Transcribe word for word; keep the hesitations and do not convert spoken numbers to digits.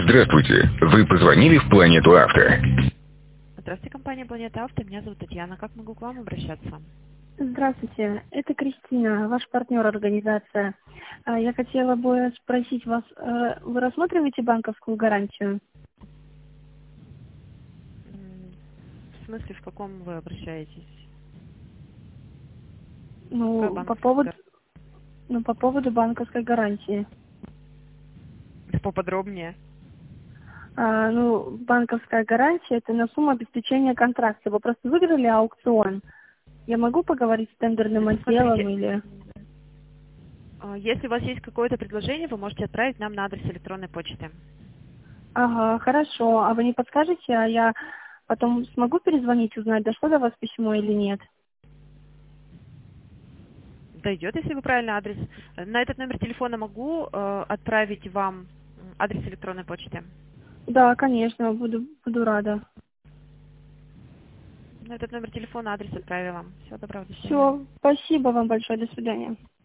Здравствуйте, вы позвонили в Планету Авто. Здравствуйте, компания Планета Авто. Меня зовут Татьяна. Как могу к вам обращаться? Здравствуйте, это Кристина, ваш партнер организация. А, Я хотела бы спросить вас, э, вы рассматриваете банковскую гарантию? М, В смысле, в каком вы обращаетесь? Какая Ну, по банковская поводу, гарантия? ну, по поводу банковской гарантии. Поподробнее. А, ну, банковская гарантия – это на сумму обеспечения контракта. Вы просто выиграли аукцион. Я могу поговорить с тендерным Ну, отделом смотрите, или… а, если у вас есть какое-то предложение, вы можете отправить нам на адрес электронной почты. Ага, хорошо. А вы не подскажете, а я потом смогу перезвонить, узнать, дошло до вас письмо или нет? Дойдет, если вы правильный адрес. На этот номер телефона могу э, отправить вам м, адрес электронной почты. Да, конечно, буду, буду рада. На этот номер телефона адрес отправила вам. Всего доброго, до свидания. Все, спасибо вам большое, до свидания.